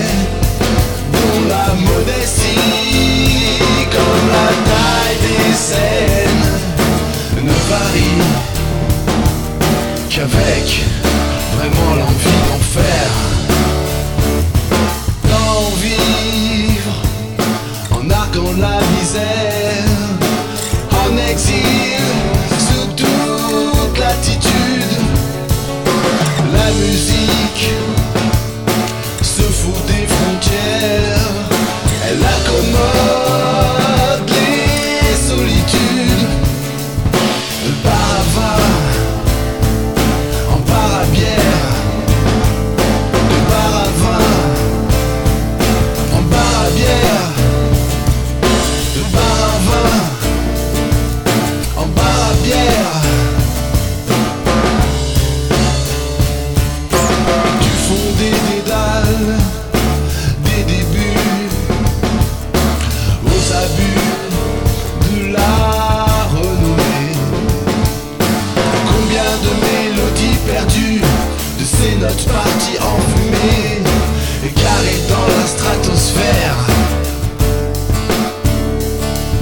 dont la modestie, comme la taille des scènes, ne varie qu'avec vraiment l'envie d'en faire. D'en vivre en arguant la misère, en exil sous toute latitude. La musique se fout des frontières, elle accommode les solitudes. Bar à vin, en bar à bière, de bar à vin, en bar à bière, de bar à vin, en bar à bière. Du fond des dédales, des débuts, aux abus de la renommée. Combien de mélodies perdues, de ces notes parties en fumée, égarées dans la stratosphère.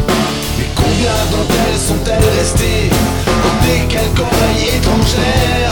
Et combien d'entre elles sont-elles restées dans des quelques oreilles étrangères?